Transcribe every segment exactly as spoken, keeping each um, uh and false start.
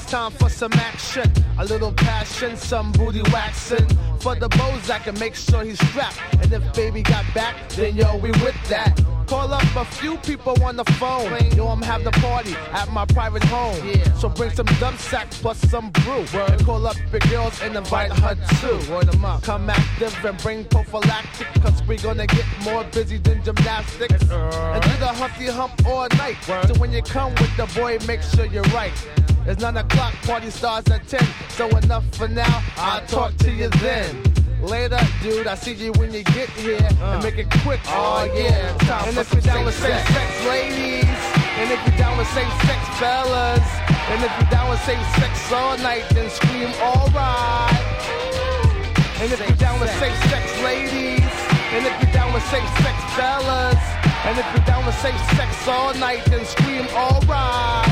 time for some action. A little passion, some booty waxing. For the Bozak and make sure he's strapped. And if baby got back, then yo, we with that. Call up a few people on the phone. Yo, I'm having a party at my private home. Yeah. So bring some dump sack plus some brew. Word. And call up big girls and invite her too. Word them up. Come active and bring prophylactic. Cause we gonna get more busy than gymnastics. Uh, and do the Humpty Hump all night. Word. So when you come with the boy, make sure you're right. It's nine o'clock, party starts at ten. So enough for now, I'll talk to you then. Later, dude, I see you when you get here. Uh. And make it quick, oh yeah. Time and if you're down with same-sex ladies, and if you're down with same-sex fellas, and if you're down with same-sex all night, then scream alright. And if you're down with same-sex ladies, and if you're down with same-sex fellas, and if you're down with same-sex all night, then scream alright.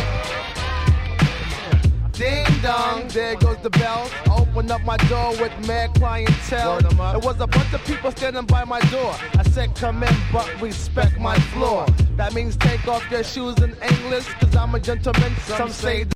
Ding dong, there goes the bell. I open up my door with mad clientele. It was a bunch of people standing by my door. I said come in, but respect my floor. That means take off your shoes in English, cause I'm a gentleman. Some say